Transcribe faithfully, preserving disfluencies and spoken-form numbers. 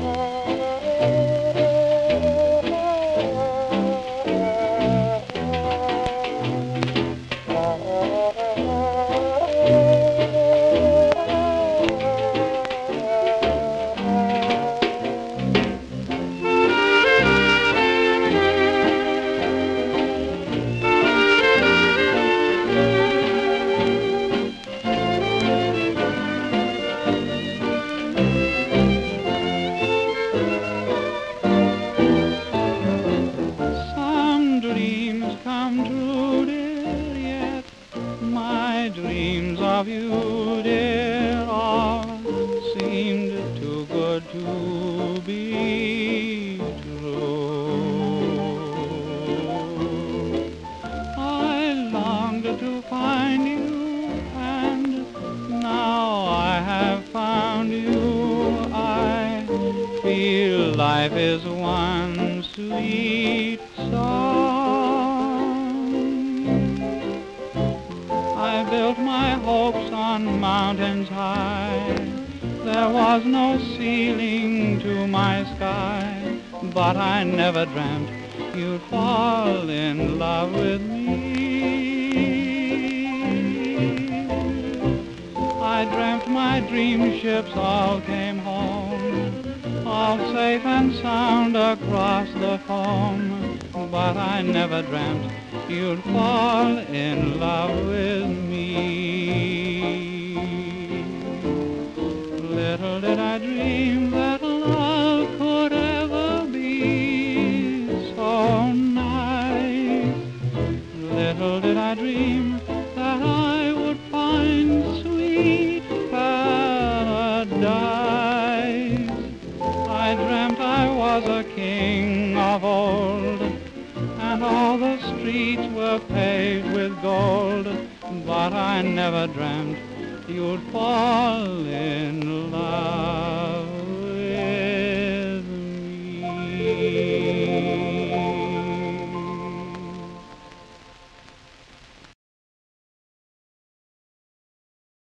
Dreams come true, dear, yet my dreams of you, dear, all seemed too good to be true. I longed to find you, and now I have found you. I feel life is one sweet song. I built my hopes on mountains high. There was no ceiling to my sky, but I never dreamt you'd fall in love with me. I dreamt my dream ships all came home, all safe and sound across the foam, but I never dreamt you'd fall in love with me. Little did I dream that love could ever be so nice. Little did I dream that I would find sweet paradise. I dreamt I was a king of old, and all the streets were paved with gold, but I never dreamt you'd fall in love